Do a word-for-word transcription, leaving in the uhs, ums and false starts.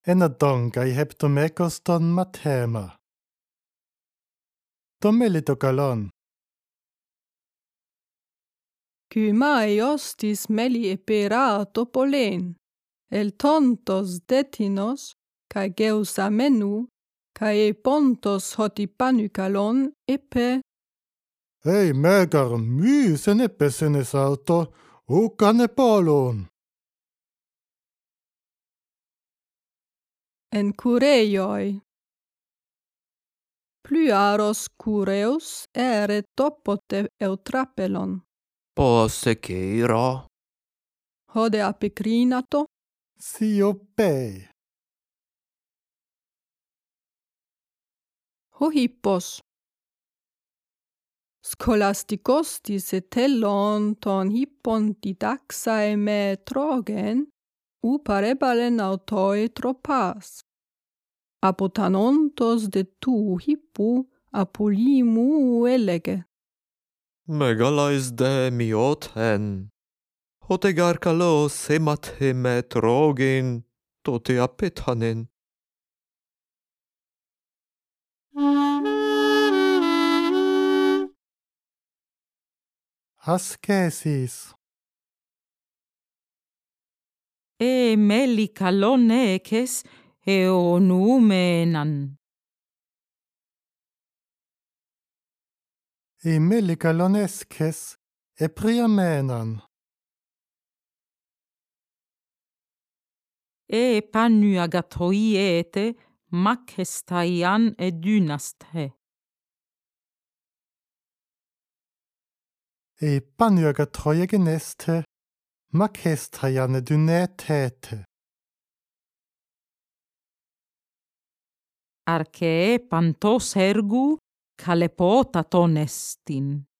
Ένα τόγκα heb το μέκος τον ματέμα. Το μέλι το καλόν. Kymaios tis meli eperato polen, el tontos detinos, kai geusamenu, kai e pontos hoti panukalon epe. Ei megar myysen epesenes auto, ukane polon. En kureioi. Plyaros kureus ere topote eutrapelon. Posse keiro. Hode apikrinato. Sio pei. Hohippos. Scholastikos tis etellon ton hippon didaxae me trogen, u parebalen autoi tropas. Apotanontos de tu hippu apolimu elege. Megalais de mioten. Hotegar kalos emathe me trogin, tote apetanen. Askesis. E μέλη καλόν έκες αιωνούμεναν. I meli kaloneskes epriamenan. E πανου αγατοίετε μακεστaian e dynasthe. I panyaga troje geneste, makestajane dynetete. Αρκεέ παντός έργου καλεπότατον εστιν.